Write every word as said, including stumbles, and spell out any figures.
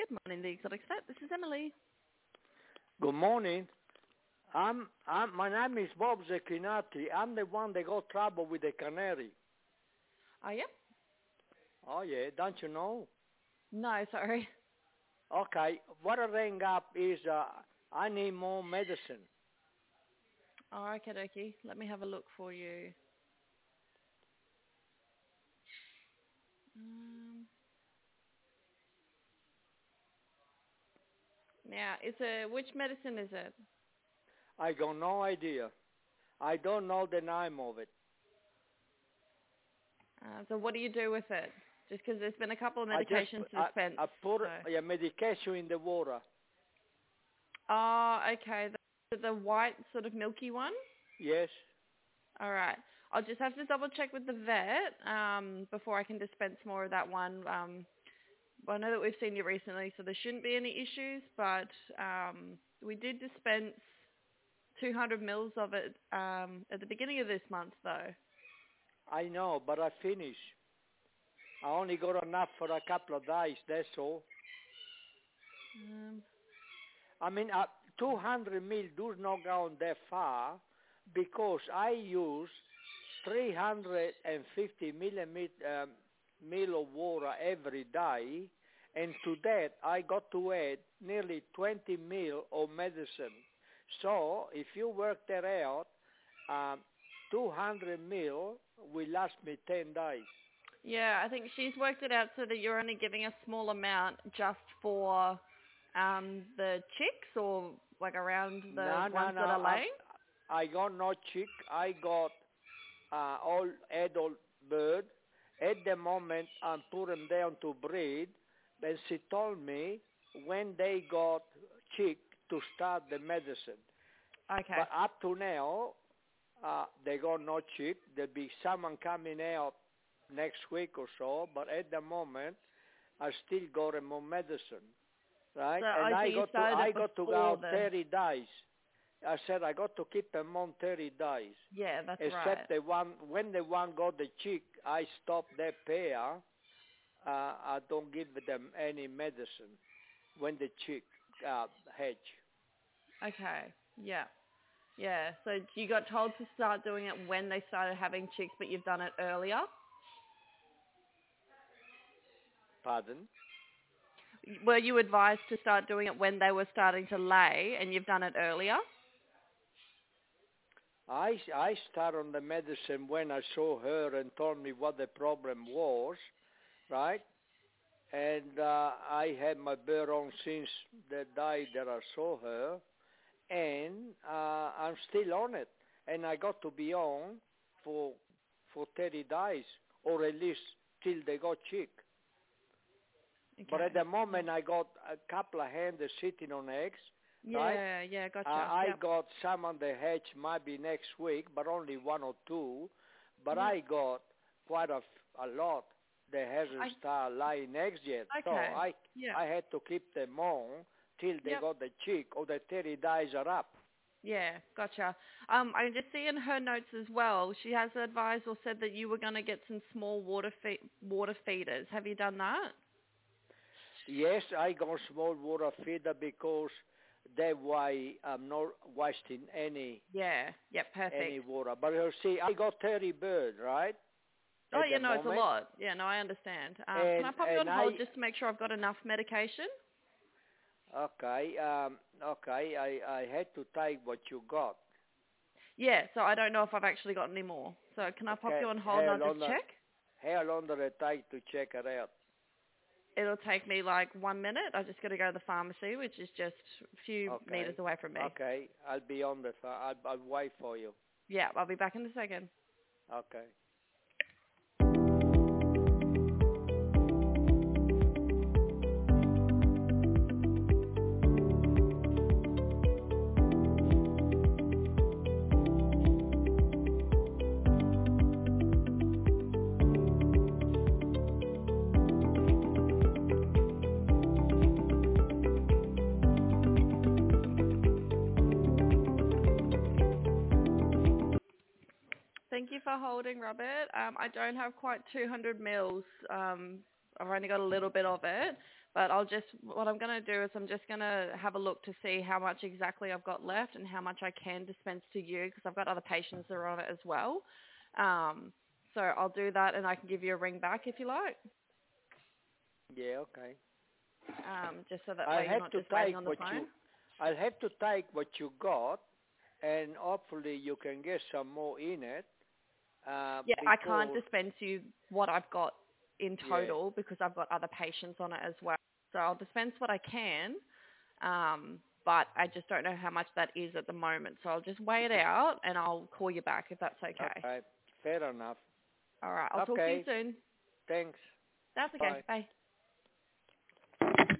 Good morning, the Exotic Set. This is Emily. Good morning. I'm, I'm, my name is Bob Zecchinati. I'm the one that got trouble with the canary. Oh, yeah? Oh, yeah, don't you know? No, sorry. Okay, what I rang up is uh, I need more medicine. Oh, okay, dokie. Let me have a look for you. Um, now, is it, which medicine is it? I got no idea. I don't know the name of it. Uh, so what do you do with it? Just because there's been a couple of I just medications I, dispensed. I put So. a medication in the water. Oh, okay. The, the white sort of milky one? Yes. All right. I'll just have to double check with the vet um, before I can dispense more of that one. Um, well, I know that we've seen you recently, so there shouldn't be any issues, but um, we did dispense two hundred mils of it um, at the beginning of this month, though. I know, but I finished. I only got enough for a couple of days, that's all. Um, I mean, uh, two hundred mil does not go that far because I use three hundred fifty millimeter um, mil of water every day, and to that I got to add nearly twenty mil of medicine. So if you work that out, um, two hundred mil will last me ten days. yeah, I think she's worked it out so that you're only giving a small amount just for um, the chicks or like around the No, no, ones no. that are I, laying? I got no chick. I got uh, all adult bird. At the moment, I'm putting them down to breed. And she told me when they got chick to start the medicine. Okay. But up to now, uh, they got no chick. There'll be someone coming out next week or so. But at the moment, I still got them on medicine, right? So And I I think you got to started I it got to before go the... thirty days. I said I got to keep them on thirty days. Yeah, that's Except right. the one when the one got the chick, I stopped their pair. Uh, I don't give them any medicine when the chick uh, hatch. Okay. Yeah. Yeah. So you got told to start doing it when they started having chicks, but you've done it earlier? Pardon? Were you advised to start doing it when they were starting to lay and you've done it earlier? I I start on the medicine when I saw her and told me what the problem was, right? And uh, I had my bird on since the day that I saw her, and uh, I'm still on it. And I got to be on for for thirty days, or at least till they got chick. Okay. But at the moment, I got a couple of hens sitting on eggs, right? Yeah, yeah, gotcha. Uh, I Yep. got some on the hatch maybe next week, but only one or two. But Yep. I got quite a, a lot that hasn't I, started laying eggs yet. So okay. I Yeah. I had to keep them on till they Yep. got the chick, or the thirty days are up. Yeah, gotcha. Um, I can just see in her notes as well, she has advised or said that you were going to get some small water fe- water feeders. Have you done that? Yes, I got small water feeder because that way I'm not wasting any Yeah. Yep, any perfect. water. But you see, I got thirty birds, right, Oh, at yeah, the no, it's a moment. lot. Yeah, no, I understand. Um, can And I pop you on and I hold just to make sure I've got enough medication? okay um okay I I had to take what you got. Yeah, so I don't know if I've actually got any more. So can I pop Okay, you on hold and how I'll long just the check? how long did it take to check it out? It'll take me like one minute. I just got to go to the pharmacy, which is just a few meters Okay, away from me. okay, I'll be on the phone. I'll, I'll wait for you. Yeah, I'll be back in a second. Okay. Thank you for holding, Robert. Um, I don't have quite two hundred mils. Um, I've only got a little bit of it, But I'll just, what I'm going to do is I'm just going to have a look to see how much exactly I've got left and how much I can dispense to you because I've got other patients that are on it as well. Um, so I'll do that and I can give you a ring back if you like. Yeah, okay. Um, just so that I'll way you're have not to just waiting take on the what phone. you, I'll have to take what you got, and hopefully you can get some more in it. Uh, Yeah, I can't because, dispense you what I've got in yeah, total because I've got other patients on it as well. So I'll dispense what I can, um, but I just don't know how much that is at the moment. So I'll just weigh it out and I'll call you back if that's okay. okay, fair enough. All right, I'll talk to you Okay, soon. thanks. That's okay. Bye. Bye.